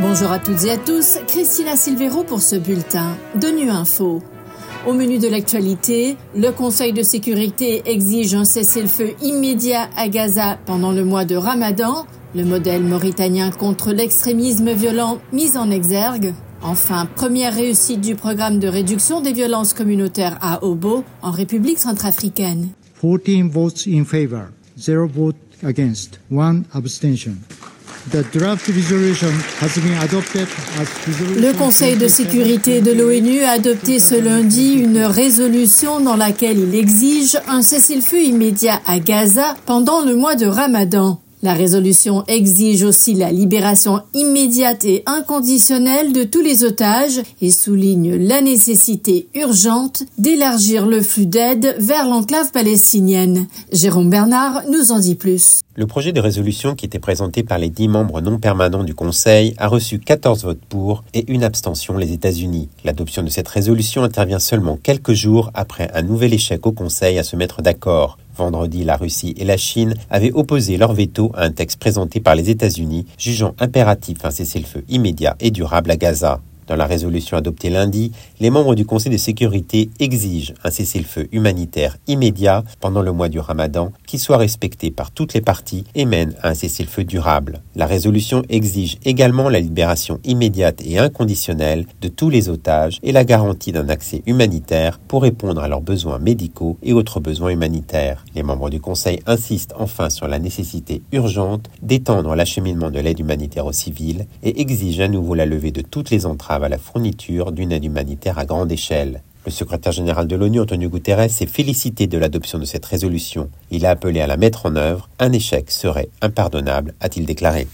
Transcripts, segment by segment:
Bonjour à toutes et à tous, Christina Silvero pour ce bulletin d'ONU Info. Au menu de l'actualité, le Conseil de sécurité exige un cessez-le-feu immédiat à Gaza pendant le mois de Ramadan, le modèle mauritanien contre l'extrémisme violent mis en exergue. Enfin, première réussite du programme de réduction des violences communautaires à Obo, en République centrafricaine. 14 votes in favor, 0 vote against, 1 abstention. Le Conseil de sécurité de l'ONU a adopté ce lundi une résolution dans laquelle il exige un cessez-le-feu immédiat à Gaza pendant le mois de Ramadan. La résolution exige aussi la libération immédiate et inconditionnelle de tous les otages et souligne la nécessité urgente d'élargir le flux d'aide vers l'enclave palestinienne. Jérôme Bernard nous en dit plus. Le projet de résolution qui était présenté par les 10 membres non permanents du Conseil a reçu 14 votes pour et une abstention les États-Unis. L'adoption de cette résolution intervient seulement quelques jours après un nouvel échec au Conseil à se mettre d'accord. Vendredi, la Russie et la Chine avaient opposé leur veto à un texte présenté par les États-Unis, jugeant impératif un cessez-le-feu immédiat et durable à Gaza. Dans la résolution adoptée lundi, les membres du Conseil de sécurité exigent un cessez-le-feu humanitaire immédiat pendant le mois du Ramadan qui soit respecté par toutes les parties et mène à un cessez-le-feu durable. La résolution exige également la libération immédiate et inconditionnelle de tous les otages et la garantie d'un accès humanitaire pour répondre à leurs besoins médicaux et autres besoins humanitaires. Les membres du Conseil insistent enfin sur la nécessité urgente d'étendre l'acheminement de l'aide humanitaire aux civils et exigent à nouveau la levée de toutes les entraves à la fourniture d'une aide humanitaire à grande échelle. Le secrétaire général de l'ONU, Antonio Guterres, s'est félicité de l'adoption de cette résolution. Il a appelé à la mettre en œuvre. Un échec serait impardonnable, a-t-il déclaré.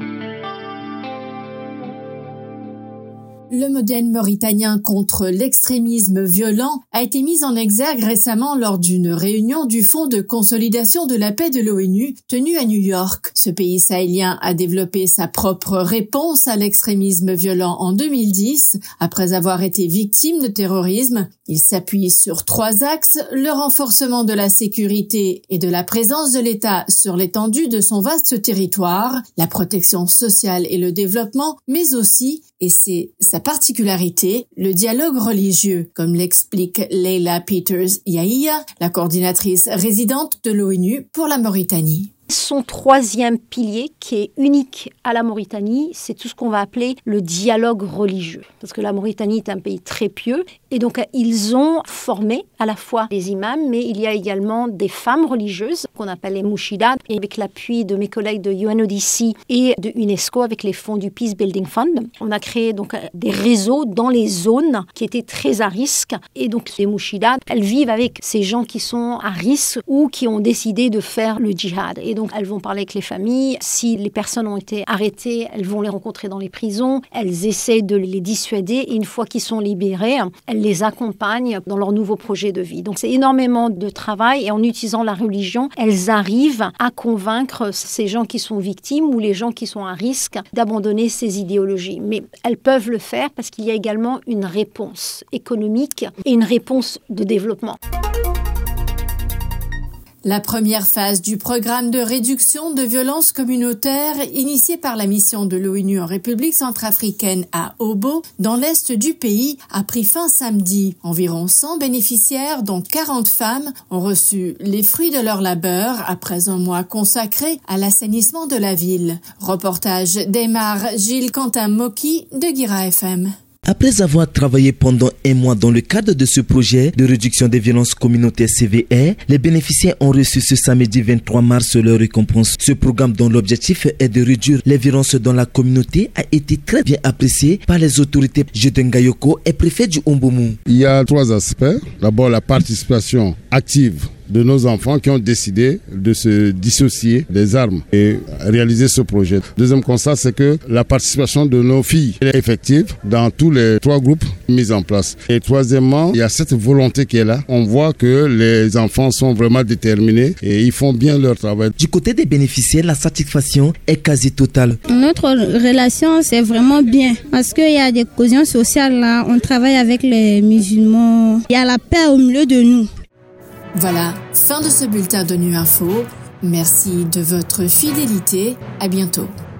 Le modèle mauritanien contre l'extrémisme violent a été mis en exergue récemment lors d'une réunion du Fonds de consolidation de la paix de l'ONU tenue à New York. Ce pays sahélien a développé sa propre réponse à l'extrémisme violent en 2010. Après avoir été victime de terrorisme, il s'appuie sur 3 axes, le renforcement de la sécurité et de la présence de l'État sur l'étendue de son vaste territoire, la protection sociale et le développement, mais aussi, et c'est sa particularité, le dialogue religieux, comme l'explique Leila Peters-Yahia, la coordinatrice résidente de l'ONU pour la Mauritanie. Son 3e pilier, qui est unique à la Mauritanie, c'est tout ce qu'on va appeler le dialogue religieux. Parce que la Mauritanie est un pays très pieux. Et donc, ils ont formé à la fois des imams, mais il y a également des femmes religieuses qu'on appelle les mouchidas. Et avec l'appui de mes collègues de UNODC et de UNESCO, avec les fonds du Peace Building Fund, on a créé donc des réseaux dans les zones qui étaient très à risque. Et donc, les mouchidas, elles vivent avec ces gens qui sont à risque ou qui ont décidé de faire le djihad. Et donc, elles vont parler avec les familles. Si les personnes ont été arrêtées, elles vont les rencontrer dans les prisons. Elles essaient de les dissuader. Et une fois qu'ils sont libérés, elles les accompagnent dans leur nouveau projet de vie. Donc, c'est énormément de travail. Et en utilisant la religion, elles arrivent à convaincre ces gens qui sont victimes ou les gens qui sont à risque d'abandonner ces idéologies. Mais elles peuvent le faire parce qu'il y a également une réponse économique et une réponse de développement. La première phase du programme de réduction de violences communautaires initié par la mission de l'ONU en République centrafricaine à Obo, dans l'est du pays, a pris fin samedi. Environ 100 bénéficiaires, dont 40 femmes, ont reçu les fruits de leur labeur après un mois consacré à l'assainissement de la ville. Reportage d'Aymar Gilles Quentin Moki de Guira FM. Après avoir travaillé pendant un mois dans le cadre de ce projet de réduction des violences communautaires CVR, les bénéficiaires ont reçu ce samedi 23 mars leur récompense. Ce programme dont l'objectif est de réduire les violences dans la communauté a été très bien apprécié par les autorités. Judenga Yoko est préfet du Ombomu. Il y a 3 aspects. D'abord, la participation active de nos enfants qui ont décidé de se dissocier des armes et réaliser ce projet. Deuxième constat, c'est que la participation de nos filles est effective dans tous les 3 groupes mis en place. Et troisièmement, il y a cette volonté qui est là. On voit que les enfants sont vraiment déterminés et ils font bien leur travail. Du côté des bénéficiaires, la satisfaction est quasi totale. Notre relation, c'est vraiment bien parce qu'il y a des cohésions sociales là. On travaille avec les musulmans. Il y a la paix au milieu de nous. Voilà, fin de ce bulletin d'ONU Info. Merci de votre fidélité. À bientôt.